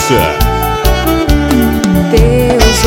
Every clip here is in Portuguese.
Massa. Teus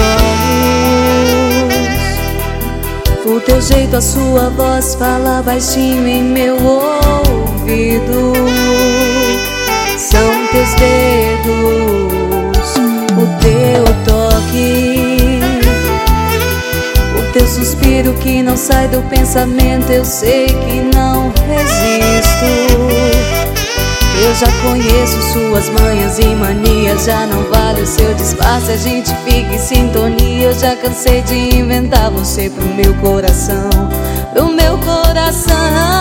olhos, o teu jeito, a sua voz fala baixinho em meu ouvido. São teus dedos, o teu toque, o teu suspiro que não sai do pensamento. Eu sei que não resisto. Eu já conheço suas manhas e manias. Já não vale o seu disfarce, a gente fica em sintonia. Eu já cansei de inventar você pro meu coração, pro meu coração.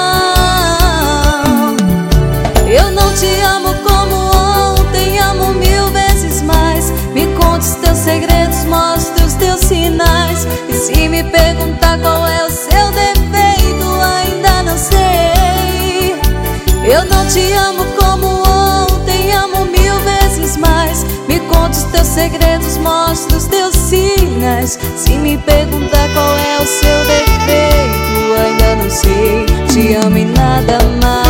Eu não te amo como ontem, amo 1000 vezes mais. Me conte os teus segredos, mostre os teus sinais. E se me perguntar qual é o seu defeito, ainda não sei. Eu não te amo como ontem, amo 1000 vezes mais. Me conte os teus segredos, mostre os teus sinais. Se me perguntar qual é o seu defeito, ainda não sei. Te amo e nada mais.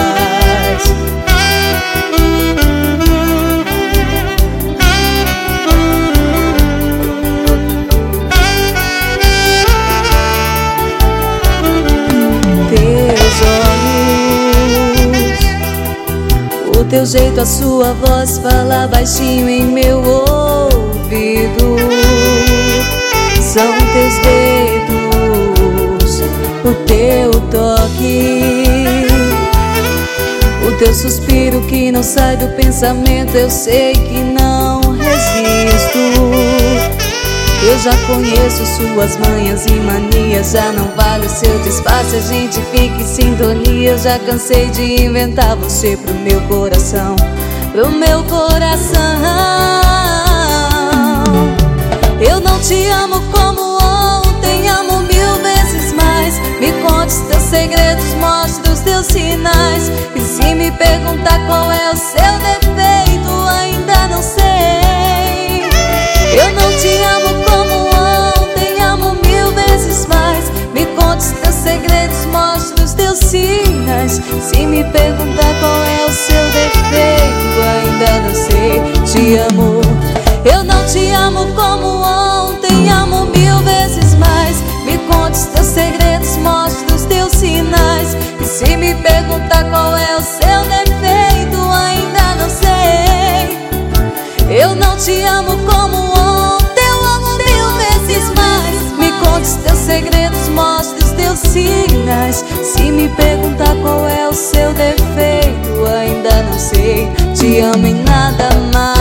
O teu jeito, a sua voz fala baixinho em meu ouvido. São teus dedos, o teu toque, o teu suspiro que não sai do pensamento. Eu sei que não resisto. Eu já conheço suas manhas e manias. Já não vale o seu disfarce, a gente fica em sintonia. Eu já cansei de inventar você pro meu coração, pro meu coração. Eu não te amo como ontem, amo 1000 vezes mais. Me conte os teus segredos, mostre os teus sinais. E se me perguntar qual é o seu defeito, ainda não sei. Eu não te amo como ontem, amo 1000 vezes mais. Me conte os teus segredos, mostre os teus sinais. Se me perguntar qual é o seu defeito, ainda não sei. Te amo. Eu não te amo como ontem, amo 1000 vezes mais. Me conte os teus segredos, mostre os teus sinais. E se me perguntar qual é o seu defeito, ainda não sei. Eu não te amo como ontem, eu amo 1000 vezes mais. Me conte os teus segredos, mostre os teus sinais. Se me perguntar qual é o seu defeito, ainda não sei. Te amo e nada mais.